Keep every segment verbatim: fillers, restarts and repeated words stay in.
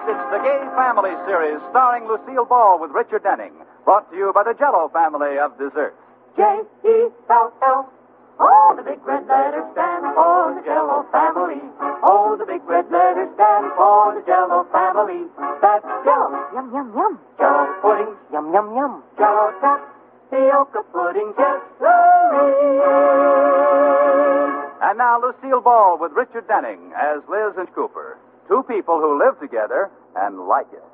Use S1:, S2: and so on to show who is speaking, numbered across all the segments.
S1: it's the Gay Family series starring Lucille Ball with Richard Denning. Brought to you by the Jell-O family of desserts.
S2: J E L L. Oh, the big red letters stand for the Jell-O family. Oh, the big red letters stand for the Jell-O family. That's Jell-O.
S3: Yum, yum, yum.
S2: Jell-O pudding.
S3: Yum, yum, yum.
S2: Jell-O tapioca pudding. Jesserie.
S1: And now Lucille Ball with Richard Denning as Liz and Cooper. Two people who live together and like it.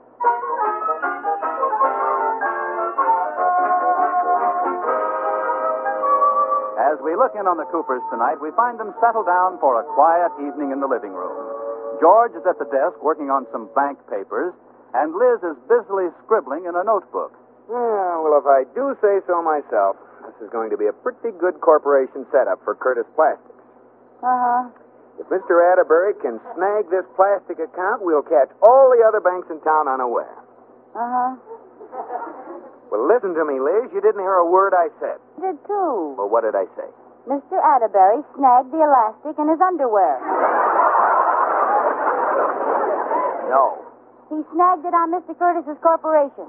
S1: As we look in on the Coopers tonight, we find them settled down for a quiet evening in the living room. George is at the desk working on some bank papers, and Liz is busily scribbling in a notebook.
S4: Yeah, well, if I do say so myself, this is going to be a pretty good corporation setup for Curtis Plastics.
S3: Uh-huh.
S4: If Mister Atterbury can snag this plastic account, we'll catch all the other banks in town unaware.
S3: Uh-huh.
S4: Well, listen to me, Liz. You didn't hear a word I said.
S3: Did too.
S4: Well, what did I say?
S3: Mister Atterbury snagged the elastic in his underwear.
S4: No.
S3: He snagged it on Mister Curtis's corporation.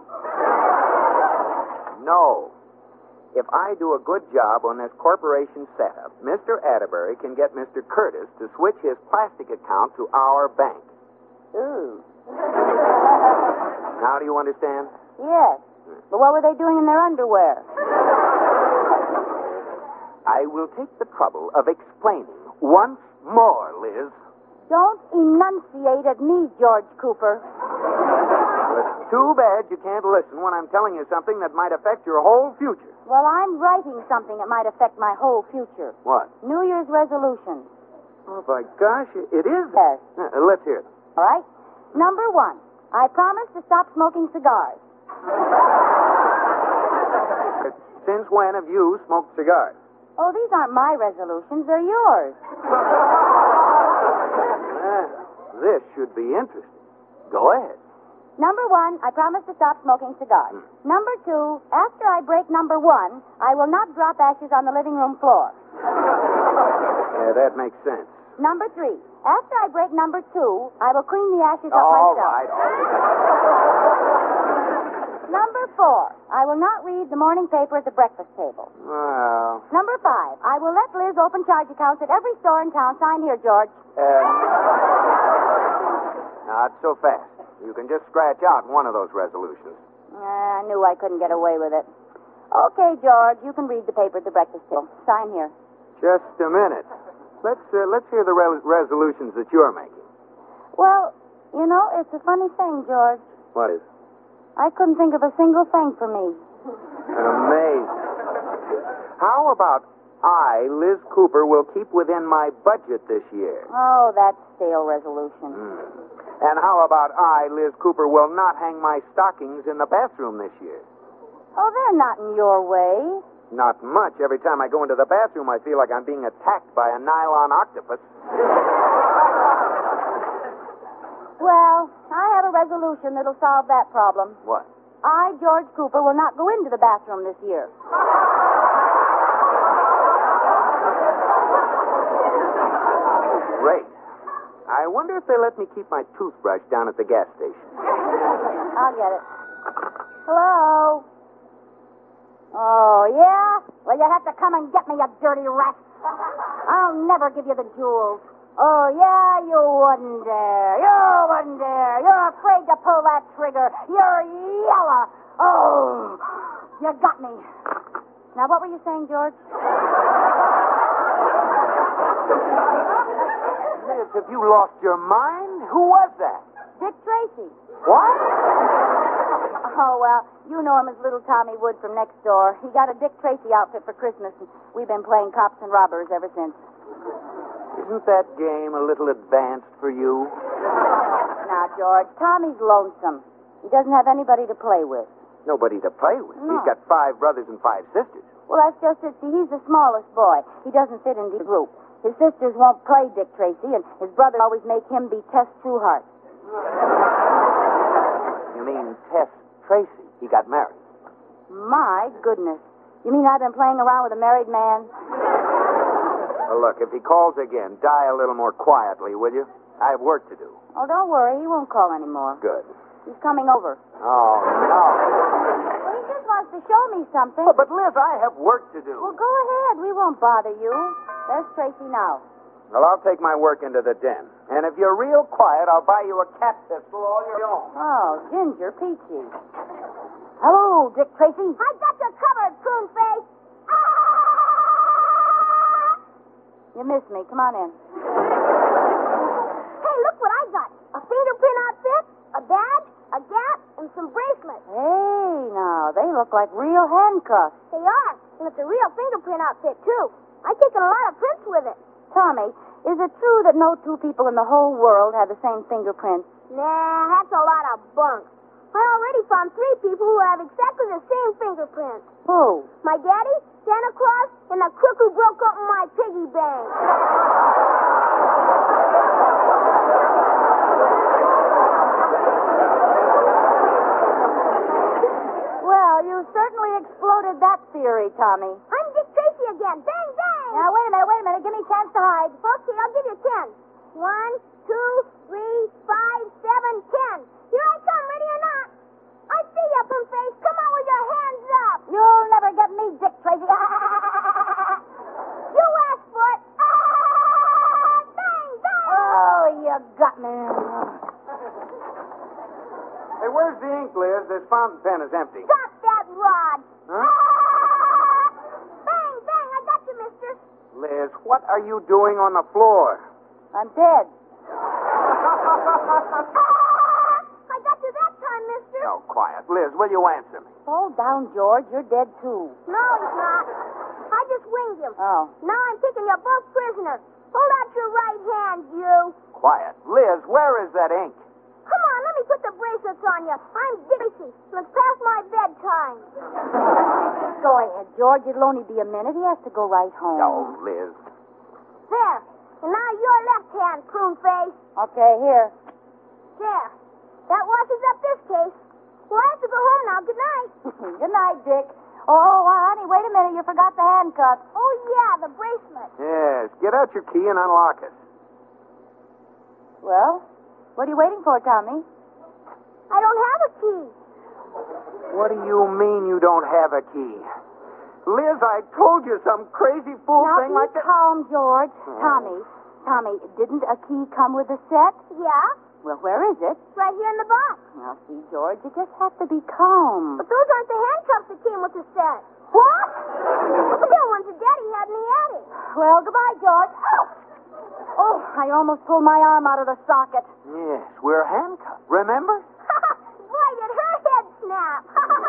S4: No. If I do a good job on this corporation setup, Mister Atterbury can get Mister Curtis to switch his plastic account to our bank.
S3: Ooh.
S4: Now do you understand?
S3: Yes. But what were they doing in their underwear?
S4: I will take the trouble of explaining once more, Liz.
S3: Don't enunciate at me, George Cooper.
S4: Well, it's too bad you can't listen when I'm telling you something that might affect your whole future.
S3: Well, I'm writing something that might affect my whole future.
S4: What?
S3: New Year's resolutions.
S4: Oh, my gosh, it is?
S3: Yes.
S4: Uh, let's hear them.
S3: All right? Number one, I promise to stop smoking cigars.
S4: Since when have you smoked cigars?
S3: Oh, these aren't my resolutions. They're yours.
S4: Uh, this should be interesting. Go ahead.
S3: Number one, I promise to stop smoking cigars.
S4: Hmm.
S3: Number two, after I break number one, I will not drop ashes on the living room floor.
S4: Yeah, that makes sense.
S3: Number three, after I break number two, I will clean the ashes up
S4: All
S3: myself.
S4: right, all right.
S3: Number four, I will not read the morning paper at the breakfast table.
S4: Well,
S3: Number five, I will let Liz open charge accounts at every store in town. Sign here, George.
S4: uh, not so fast. You can just scratch out one of those resolutions.
S3: Uh, I knew I couldn't get away with it. Okay, George, you can read the paper at the breakfast table. Sign here.
S4: Just a minute. Let's uh, let's hear the re- resolutions that you're making.
S3: Well, you know, it's a funny thing, George.
S4: What is?
S3: I couldn't think of a single thing for me.
S4: Amazing. How about I, Liz Cooper, will keep within my budget this year?
S3: Oh, that's stale resolution.
S4: Mm. And how about I, Liz Cooper, will not hang my stockings in the bathroom this year?
S3: Oh, they're not in your way.
S4: Not much. Every time I go into the bathroom, I feel like I'm being attacked by a nylon octopus.
S3: Well, I have a resolution that'll solve that problem.
S4: What?
S3: I, George Cooper, will not go into the bathroom this year.
S4: Great. I wonder if they let me keep my toothbrush down at the gas station.
S3: I'll get it. Hello? Oh, yeah? Well, you have to come and get me, you dirty rat. I'll never give you the jewels. Oh, yeah, you wouldn't dare. You wouldn't dare. You're afraid to pull that trigger. You're yellow. Oh, you got me. Now, what were you saying, George?
S4: Liz, have you lost your mind? Who was that?
S3: Dick Tracy.
S4: What?
S3: Oh, well, you know him as Little Tommy Wood from next door. He got a Dick Tracy outfit for Christmas, and we've been playing cops and robbers ever since.
S4: Isn't that game a little advanced for you?
S3: Now, George, Tommy's lonesome. He doesn't have anybody to play with.
S4: Nobody to play with.
S3: No.
S4: He's got five brothers and five sisters.
S3: Well, that's just it. See, he's the smallest boy. He doesn't fit in the group. His sisters won't play Dick Tracy, and his brothers always make him be Tess Trueheart.
S4: You mean Tess Tracy? He got married.
S3: My goodness. You mean I've been playing around with a married man?
S4: Well, look, if he calls again, die a little more quietly, will you? I have work to do.
S3: Oh, don't worry. He won't call anymore.
S4: Good.
S3: He's coming over.
S4: Oh, no.
S3: Well, he just wants to show me something.
S4: Oh, but, Liz, I have work to do.
S3: Well, go ahead. We won't bother you. There's Tracy now.
S4: Well, I'll take my work into the den. And if you're real quiet, I'll buy you a cat pistol all your own.
S3: Oh, Ginger Peachy. Hello, Dick Tracy.
S5: I got you covered, prune face.
S3: You missed me. Come on in.
S5: Hey, look what I got. A fingerprint outfit, a badge, a gap, and some bracelets.
S3: Hey, now, they look like real handcuffs.
S5: They are, and it's a real fingerprint outfit, too. I've taken a lot of prints with it.
S3: Tommy, is it true that no two people in the whole world have the same fingerprints?
S5: Nah, that's a lot of bunk. I already found three people who have exactly the same fingerprints.
S3: Who?
S5: My daddy, Santa Claus, and the crook who broke open my piggy bank.
S3: Well, you certainly exploded that theory, Tommy.
S5: I'm Dick Tracy again. Bang, bang!
S3: Now, wait a minute, wait a minute. Give me a chance to hide.
S5: Okay, I'll give you ten. One, two, three, five, seven, ten. Here I come, ready or not. I see you, Prim Face. Come on with your hands up.
S3: You'll never get me, Dick Tracy.
S5: You asked for it. Bang, bang!
S3: Oh, you got me.
S4: Hey, where's the ink, Liz? This fountain pen is empty.
S5: Drop that rod.
S4: Huh?
S5: Bang, bang! I got you, mister.
S4: Liz, what are you doing on the floor?
S3: I'm dead.
S5: I got you that time, mister.
S4: Oh, quiet. Liz, will you answer me?
S3: Hold down, George. You're dead, too.
S5: No, he's not. I just winged him.
S3: Oh.
S5: Now I'm taking you both prisoner. Hold out your right hand, you.
S4: Quiet. Liz, where is that ink?
S5: Come on, let me put the bracelets on you. I'm Dixie. It's past my bedtime.
S3: Go ahead, George. It'll only be a minute. He has to go right home.
S4: Oh, Liz.
S5: There. And now your left hand, prune face.
S3: Okay, here.
S5: There. That washes up this case. Well, I have to go home now. Good night.
S3: Good night, Dick. Oh, oh, honey, wait a minute. You forgot the handcuffs.
S5: Oh, yeah, the bracelet.
S4: Yes, get out your key and unlock it.
S3: Well, what are you waiting for, Tommy?
S5: I don't have a key.
S4: What do you mean you don't have a key? Liz, I told you some crazy fool
S3: now
S4: thing
S3: be
S4: like that.
S3: calm, George. Tommy, Tommy, didn't a key come with a set?
S5: Yeah?
S3: Well, where is it?
S5: Right here in the box.
S3: Now, see, George, you just have to be calm.
S5: But those aren't the handcuffs that came with the set.
S3: What?
S5: Those are the ones that Daddy had in the attic.
S3: Well, goodbye, George. Oh! Oh, I almost pulled my arm out of the socket.
S4: Yes, we're handcuffed. Remember?
S5: Boy, did her head snap.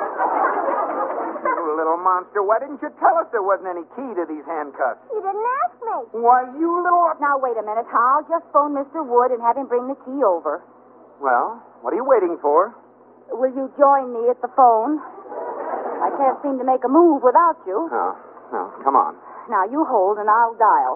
S4: You little monster. Why didn't you tell us there wasn't any key to these handcuffs?
S5: You didn't ask me.
S4: Why, you little...
S3: Now, wait a minute. I'll just phone Mister Wood and have him bring the key over.
S4: Well, what are you waiting for?
S3: Will you join me at the phone? I can't seem to make a move without you.
S4: Oh, no, come on.
S3: Now, you hold and I'll dial.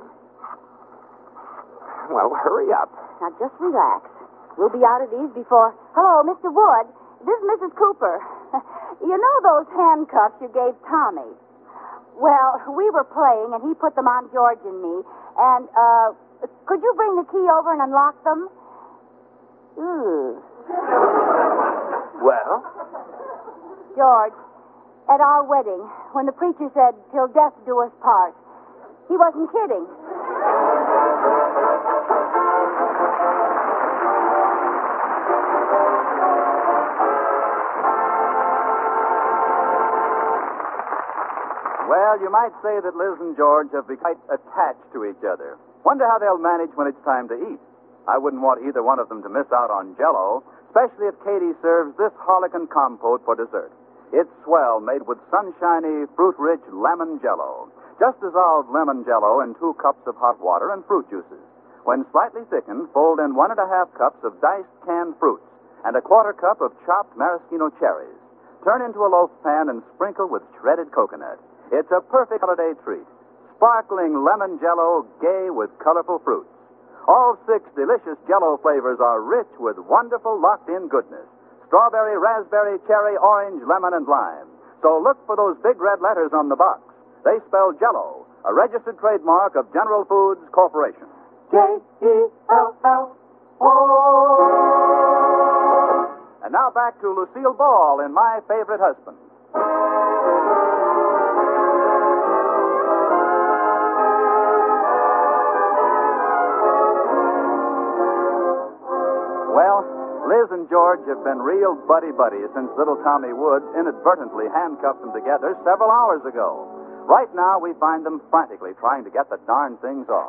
S4: Well, hurry up.
S3: Now, just relax. We'll be out of these before... Hello, Mister Wood. This is Missus Cooper. You know those handcuffs you gave Tommy? Well, we were playing, and he put them on George and me. And, uh, could you bring the key over and unlock them? Ooh.
S4: Well?
S3: George, at our wedding, when the preacher said, "Till death do us part," he wasn't kidding.
S1: Well, you might say that Liz and George have become quite attached to each other. Wonder how they'll manage when it's time to eat. I wouldn't want either one of them to miss out on Jell-O, especially if Katie serves this Harlequin compote for dessert. It's swell, made with sunshiny, fruit-rich lemon Jell-O. Just dissolve lemon Jell-O in two cups of hot water and fruit juices. When slightly thickened, fold in one and a half cups of diced canned fruits and a quarter cup of chopped maraschino cherries. Turn into a loaf pan and sprinkle with shredded coconut. It's a perfect holiday treat. Sparkling lemon Jell-O, gay with colorful fruits. All six delicious Jell-O flavors are rich with wonderful locked-in goodness. Strawberry, raspberry, cherry, orange, lemon, and lime. So look for those big red letters on the box. They spell Jell-O, a registered trademark of General Foods Corporation.
S2: J E L L O.
S1: And now back to Lucille Ball in My Favorite Husband. Well, Liz and George have been real buddy-buddy since little Tommy Woods inadvertently handcuffed them together several hours ago. Right now, we find them frantically trying to get the darn things off.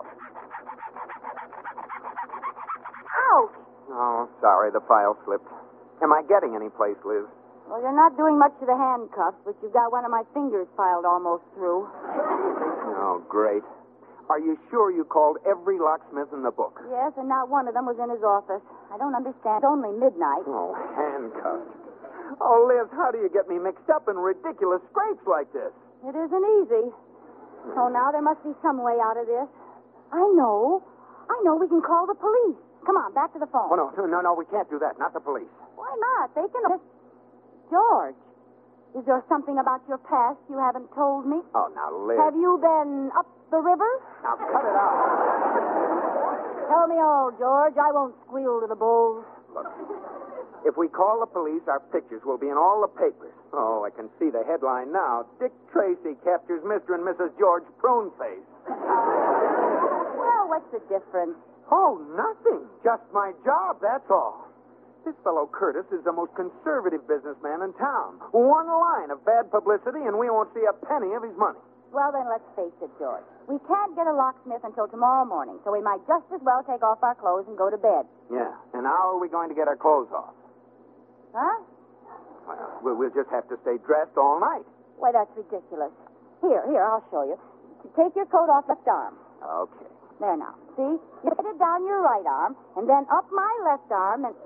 S3: Ouch!
S4: Oh, sorry, the file slipped. Am I getting any place, Liz?
S3: Well, you're not doing much to the handcuffs, but you've got one of my fingers filed almost through.
S4: Oh, great. Are you sure you called every locksmith in the book?
S3: Yes, and not one of them was in his office. I don't understand. It's only midnight.
S4: Oh, handcuffed. Oh, Liz, how do you get me mixed up in ridiculous scrapes like this?
S3: It isn't easy. So now there must be some way out of this. I know. I know. We can call the police. Come on, back to the phone.
S4: Oh, no, no, no, we can't do that. Not the police.
S3: Why not? They can... George, is there something about your past you haven't told me?
S4: Oh, now, Liz.
S3: Have you been up the river?
S4: Now, cut it out.
S3: Tell me all, George. I won't squeal to the bulls.
S4: Look, if we call the police, our pictures will be in all the papers. Oh, I can see the headline now. Dick Tracy captures Mister and Missus George Pruneface.
S3: Well, what's the difference?
S4: Oh, nothing. Just my job, that's all. This fellow Curtis is the most conservative businessman in town. One line of bad publicity, and we won't see a penny of his money.
S3: Well, then, let's face it, George. We can't get a locksmith until tomorrow morning, so we might just as well take off our clothes and go to bed.
S4: Yeah, and how are we going to get our clothes off?
S3: Huh?
S4: Well, we- we'll just have to stay dressed all night.
S3: Why, that's ridiculous. Here, here, I'll show you. Take your coat off left arm.
S4: Okay.
S3: There now. See? You put it down your right arm, and then up my left arm, and...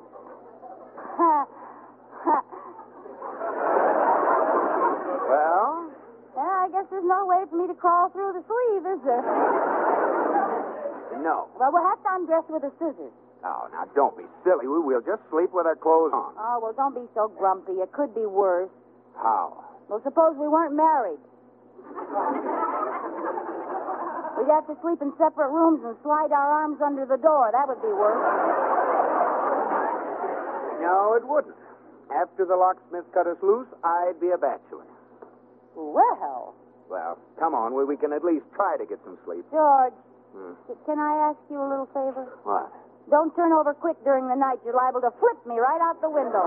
S4: Well?
S3: Yeah, I guess there's no way for me to crawl through the sleeve, is there?
S4: No.
S3: Well, we'll have to undress with the scissors.
S4: Oh, now, don't be silly. We- We'll just sleep with our clothes on.
S3: Oh, well, don't be so grumpy. It could be worse.
S4: How?
S3: Well, suppose we weren't married. We'd have to sleep in separate rooms and slide our arms under the door. That would be worse.
S4: No, it wouldn't. After the locksmith cut us loose, I'd be a bachelor.
S3: Well,
S4: Well, come on. We, we can at least try to get some sleep.
S3: George,
S4: Hmm.
S3: can I ask you a little favor?
S4: What?
S3: Don't turn over quick during the night. You're liable to flip me right out the window.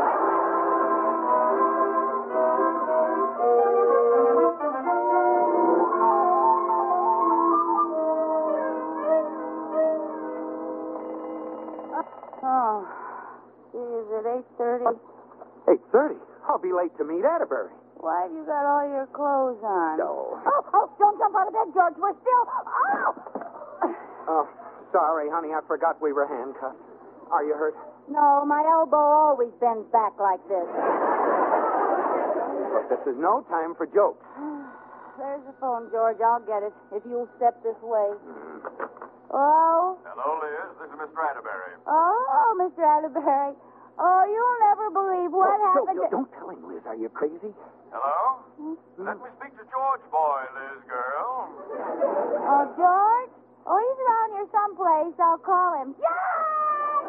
S3: Oh, is it eight thirty?
S4: eight thirty? I'll be late to meet Atterbury.
S3: Why have you got all your clothes on?
S4: No.
S3: Oh, oh, don't jump out of bed, George. We're still... Oh!
S4: Oh, sorry, honey. I forgot we were handcuffed. Are you hurt?
S3: No, my elbow always bends back like this.
S4: Look, this is no time for jokes.
S3: There's the phone, George. I'll get it if you'll step this way. Hello?
S6: Hello, Liz. This is Mister Atterbury.
S3: Oh, Mister Atterbury. Oh, you'll never believe what
S4: Oh,
S3: happened
S4: don't,
S3: to...
S4: don't tell him, Liz. Are you crazy?
S6: Hello? Let me speak to George Boy, Liz girl.
S3: Oh, George? Oh, he's around here someplace. I'll call him. George!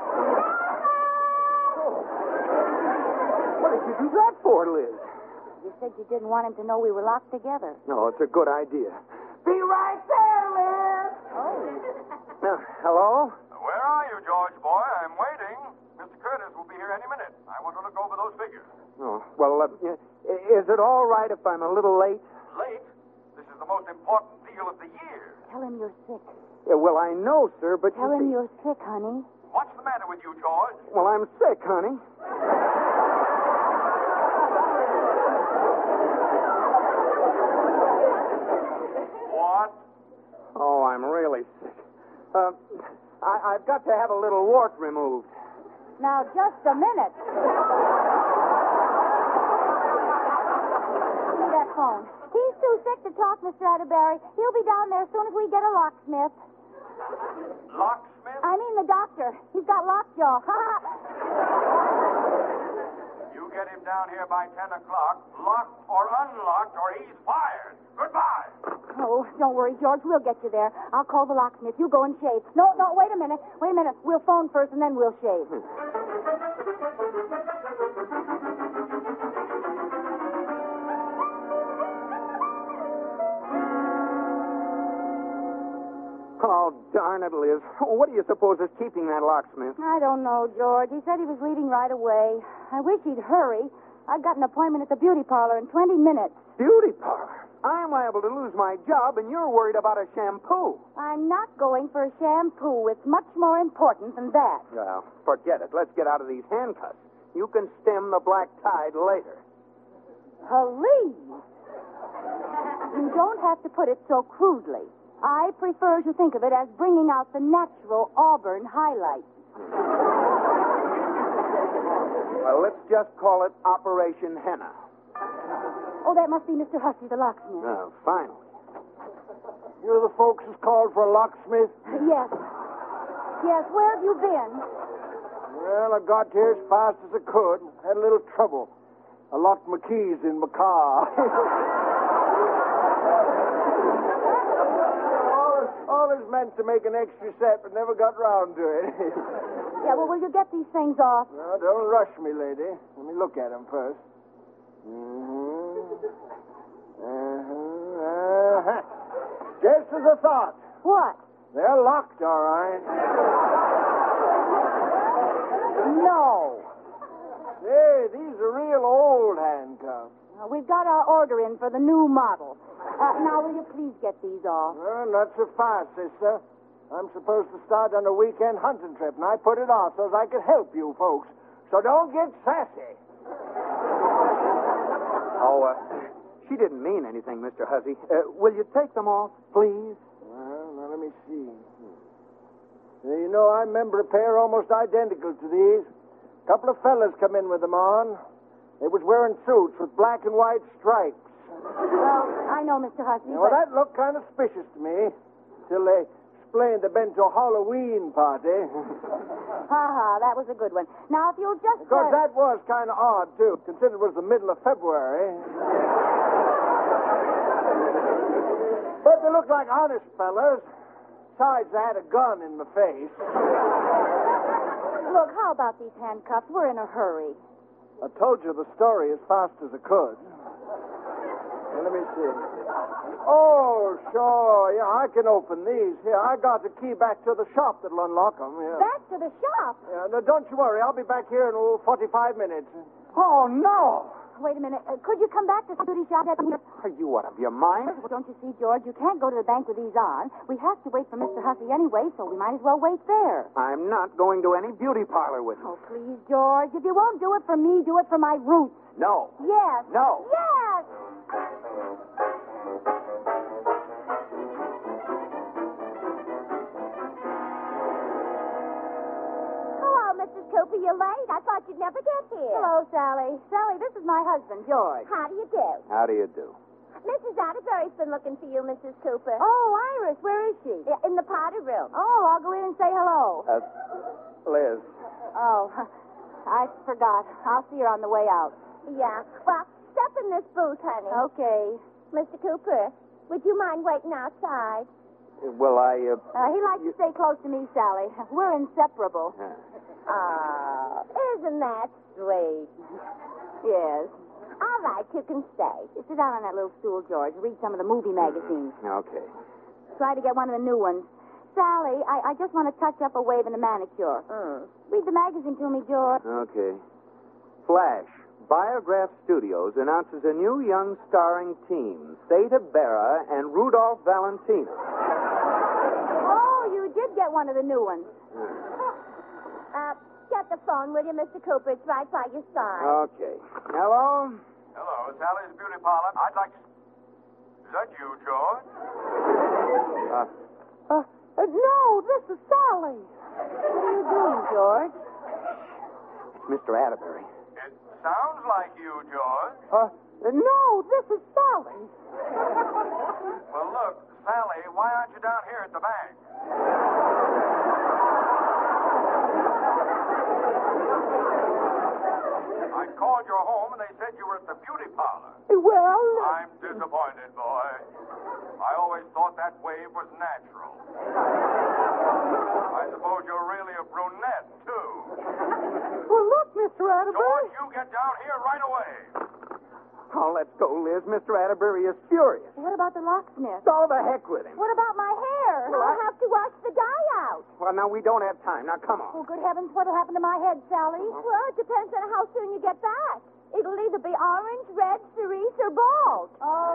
S4: What did you do that for, Liz?
S3: You said you didn't want him to know we were locked together.
S4: No, it's a good idea. Be right there, Liz.
S3: Oh.
S4: Uh, hello?
S6: Where are you, George Boy? I'm waiting. Mister Curtis will be here any minute. I want to look over those figures.
S4: Oh, well, uh, is it all right if I'm a little late?
S6: Late? This is the most important deal of the year.
S3: Tell him you're sick.
S4: Yeah, well, I know, sir, but
S3: Tell
S4: you
S3: him
S4: see...
S3: you're sick, honey.
S6: What's the matter with you, George?
S4: Well, I'm sick, honey.
S6: What?
S4: Oh, I'm really sick. Uh, I, I've got to have a little wart removed.
S3: Now, just a minute. Give me that phone. He's too sick to talk, Mister Atterbury. He'll be down there as soon as we get a locksmith.
S6: Locksmith?
S3: I mean the doctor. He's got lockjaw.
S6: You get him down here by ten o'clock, locked or unlocked, or he's fired. Goodbye.
S3: Oh, Oh, don't worry, George. We'll get you there. I'll call the locksmith. You go and shave. No, no, wait a minute. Wait a minute. We'll phone first, and then we'll shave.
S4: Oh, darn it, Liz. What do you suppose is keeping that locksmith?
S3: I don't know, George. He said he was leaving right away. I wish he'd hurry. I've got an appointment at the beauty parlor in twenty minutes.
S4: Beauty parlor? I'm liable to lose my job, and you're worried about a shampoo.
S3: I'm not going for a shampoo. It's much more important than that.
S4: Well, forget it. Let's get out of these handcuffs. You can stem the black tide later.
S3: Police? You don't have to put it so crudely. I prefer to think of it as bringing out the natural Auburn highlights.
S4: Well, let's just call it Operation Henna.
S3: Oh, that must be Mister Hussey, the locksmith.
S4: Oh, finally.
S7: You're the folks who's called for a locksmith?
S3: Yes. Yes, where have you been?
S7: Well, I got here as fast as I could. Had a little trouble. I locked my keys in my car. all, all is meant to make an extra set, but never got round to it.
S3: Yeah, well, will you get these things off?
S7: No, don't rush me, lady. Let me look at them first. Mm-hmm. Uh-huh. Uh-huh. Just as I thought.
S3: What?
S7: They're locked, all right.
S3: No.
S7: Hey, these are real old handcuffs.
S3: Uh, we've got our order in for the new model. Uh, now, will you please get these off?
S7: Well, not so fast, sister. I'm supposed to start on a weekend hunting trip, and I put it off so as I could help you folks. So don't get sassy.
S4: Oh, uh, she didn't mean anything, Mister Hussey. Uh, will you take them off, please?
S7: Well, now let me see. Now, you know, I remember a pair almost identical to these. A couple of fellas come in with them on. They was wearing suits with black and white stripes.
S3: Well, I know, Mister Hussey,
S7: Well,
S3: but...
S7: that looked kind of suspicious to me, till they explained they'd been to a Halloween party.
S3: Ha-ha, that was a good one. Now, if you'll just...
S7: Of course,
S3: uh,
S7: that was kind of odd, too, considering it was the middle of February. But they looked like honest fellas. Besides, they had a gun in the face.
S3: Look, how about these handcuffs? We're in a hurry.
S7: I told you the story as fast as I could. Now, let me see. Oh, sure. Yeah, I can open these. Here, I got the key back to the shop that'll unlock them. Yeah.
S3: Back to the shop?
S7: Yeah, now, don't you worry. I'll be back here in oh, forty-five minutes.
S4: Oh, no!
S3: Wait a minute. Uh, could you come back to the beauty shop?
S4: Are you out of your mind?
S3: Well, don't you see, George? You can't go to the bank with these on. We have to wait for Mister Hussey anyway, so we might as well wait there.
S4: I'm not going to any beauty parlor with you.
S3: Oh, please, George. If you won't do it for me, do it for my roots.
S4: No.
S3: Yes.
S4: No.
S3: Yes.
S5: Hello, Missus Cooper. You're late. I thought you'd never get here.
S3: Hello, Sally. Sally, this is my husband, George.
S5: How do you do?
S4: How do you do?
S5: Missus Atterbury's been looking for you, Missus Cooper.
S3: Oh, Iris, where is she?
S5: Yeah, in the powder room.
S3: Oh, I'll go in and say hello.
S4: Uh, Liz.
S3: Oh, I forgot. I'll see her on the way out.
S5: Yeah. Well, step in this booth, honey.
S3: Okay.
S5: Mister Cooper, would you mind waiting outside?
S4: Well, I, uh...
S3: Uh, he likes to stay close to me, Sally. We're inseparable.
S5: Oh, isn't that sweet?
S3: Yes.
S5: All right, you can stay.
S3: You sit down on that little stool, George. Read some of the movie magazines.
S4: Okay.
S3: Try to get one of the new ones. Sally, I, I just want to touch up a wave and a manicure.
S5: Mm.
S3: Read the magazine to me, George.
S4: Okay. Flash. Biograph Studios announces a new young starring team, Theta Berra and Rudolph Valentino.
S3: Oh, you did get one of the new ones.
S5: Uh, get the phone, will you, Mister Cooper? It's right by your side.
S4: Okay. Hello?
S6: Hello, Sally's Beauty Parlor. I'd like to... Is that you, George?
S4: Uh,
S3: Uh, uh, no, this is Sally. What are you doing, George?
S4: it's Mister Atterbury.
S6: It sounds like you, George.
S3: Uh, no, this is Sally.
S6: Well, look, Sally, why aren't you down here at the bank? I called your home and they said you were at the beauty parlor.
S3: Well,
S6: I'm disappointed, boy. I always always thought that wave was natural. I suppose you're really a brunette, too.
S4: Well, look, Mister Atterbury.
S6: George, you get down here right away.
S4: Oh, let's go, Liz. Mister Atterbury is furious.
S3: What about the locksmith?
S4: Go the heck with him.
S3: What about my hair?
S5: I'll have to wash the dye out.
S4: Well, now, we don't have time. Now, come on.
S3: Oh, good heavens, what'll happen to my head, Sally?
S5: Well, it depends on how soon you get back. It'll either be orange, red, cerise, or bald.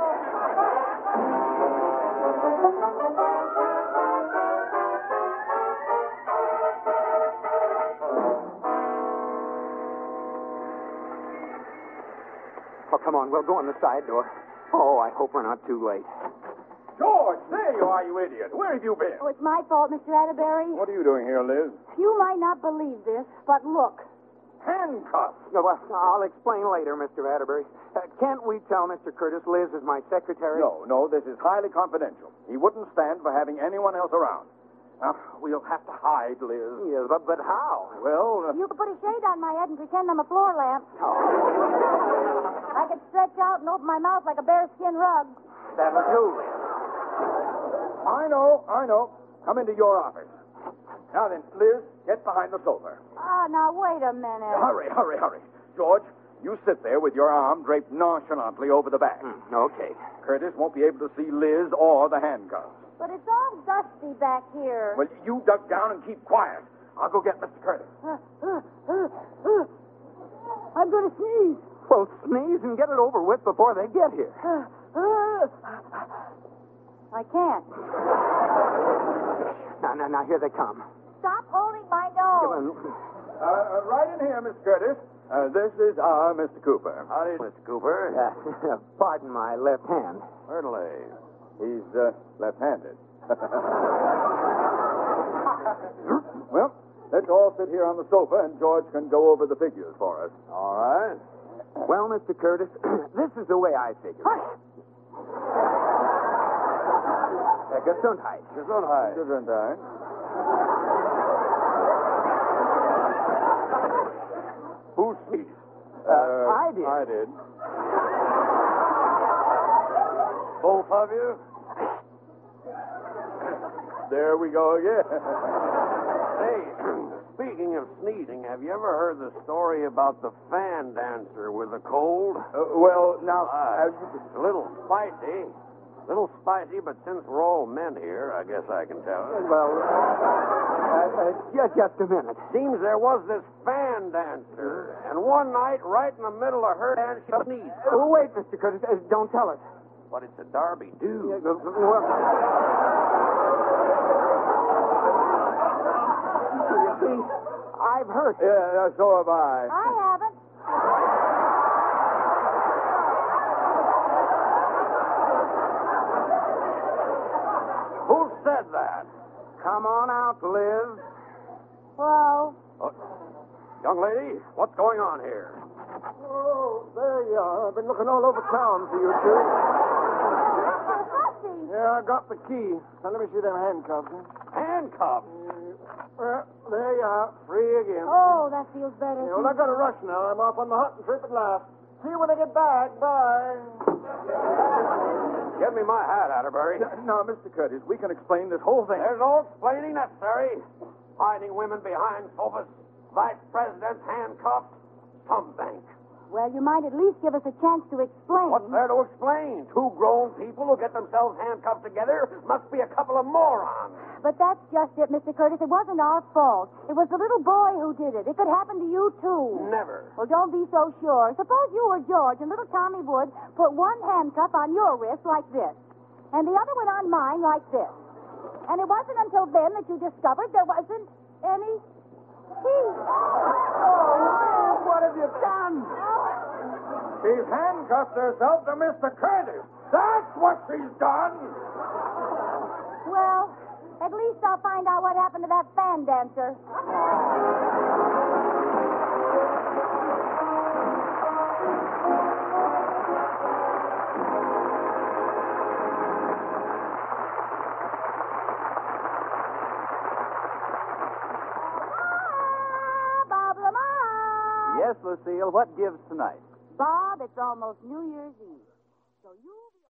S4: Oh, come on. We'll go in the side door. Oh, I hope we're not too late.
S6: George, there you are, you idiot. Where have you been?
S3: Oh, it's my fault, Mister Atterbury.
S6: What are you doing here, Liz?
S3: You might not believe this, but look.
S6: Handcuffs.
S4: No, well, I'll explain later, Mister Atterbury. Uh, can't we tell Mister Curtis Liz is my secretary?
S8: No, no, this is highly confidential. He wouldn't stand for having anyone else around. Now, we'll have to hide, Liz.
S4: Yes, but, but how?
S8: Well, uh,
S3: You could put a shade on my head and pretend I'm a floor lamp.
S4: Oh,
S3: I could stretch out and open my mouth like a bearskin rug.
S4: that'll do, Liz.
S8: I know, I know. Come into your office. Now then, Liz, get behind the sofa.
S3: Ah, now wait a minute.
S8: Hurry, hurry, hurry. George, you sit there with your arm draped nonchalantly over the back.
S4: Hmm, okay.
S8: Curtis won't be able to see Liz or the handcuffs.
S3: But it's all dusty back here.
S8: Well, you duck down and keep quiet. I'll go get Mister Curtis.
S3: Uh, uh, uh, uh. I'm going to sneeze.
S4: Well, sneeze and get it over with before they get here.
S3: Uh, uh. I can't.
S4: Now, now, now, here they come.
S3: Stop holding my
S4: Come
S3: nose.
S4: on.
S8: Uh, uh, right in here, Mister Curtis. Uh, this is our Mister Cooper.
S9: Howdy, Mister Cooper.
S4: Uh, pardon my left hand.
S9: Certainly.
S8: He's uh, left-handed. Well, let's all sit here on the sofa, and George can go over the figures for us.
S9: All right.
S4: Well, Mister Curtis, this is the way I figure. Hush! Uh, Gesundheit.
S9: Gesundheit.
S8: Gesundheit.
S9: Who sneezed?
S4: Uh, I did.
S8: I did.
S9: Both of you?
S8: There we go again.
S9: Hey, speaking of sneezing, have you ever heard the story about the fan dancer with the cold?
S8: Uh, well, now,
S9: Uh,
S8: uh,
S9: it's a little spicy. A little spicy, but since we're all men here, I guess I can tell you.
S4: Well, uh, uh, just, just a minute.
S9: Seems there was this fan dancer, and one night, right in the middle of her dance, she sneezed.
S4: Oh, wait, Mister Curtis. Uh, don't tell us.
S9: But it's a Derby do.
S4: Yeah, uh, well, you see, I've heard.
S8: yeah, uh, so have I.
S3: I haven't.
S9: Who said that?
S4: Come on out, Liz.
S3: Well,
S9: Oh, young lady, what's going on here?
S7: Oh, there you are. I've been looking all over town for you two.
S5: Hussy.
S7: Yeah, I got the key. Now, let me see them handcuffs. Huh?
S9: Handcuffs.
S7: Well, there you are. Free again.
S3: oh, that feels better.
S7: Yeah, well, I got to rush now. I'm off on the hunting trip at last. See you when I get back. Bye.
S9: Give me my hat, Atterbury.
S8: Now, Mister Curtis, we can explain this whole thing.
S9: There's no explaining necessary. Hiding women behind sofas, vice presidents handcuffed, some bank.
S3: Well, you might at least give us a chance to explain.
S9: What's there to explain? Two grown people who get themselves handcuffed together must be a couple of morons.
S3: But that's just it, Mister Curtis. It wasn't our fault. It was the little boy who did it. It could happen to you, too.
S9: Never.
S3: Well, don't be so sure. Suppose you were George and little Tommy Wood put one handcuff on your wrist like this, and the other one on mine like this. And it wasn't until then that you discovered there wasn't any teeth.
S8: Oh, what have you done? She's handcuffed herself to Mister Curtis. That's what she's done.
S3: Well, at least I'll find out what happened to that fan dancer.
S1: Yes, Lucille, what gives tonight?
S3: Bob, it's almost New Year's Eve.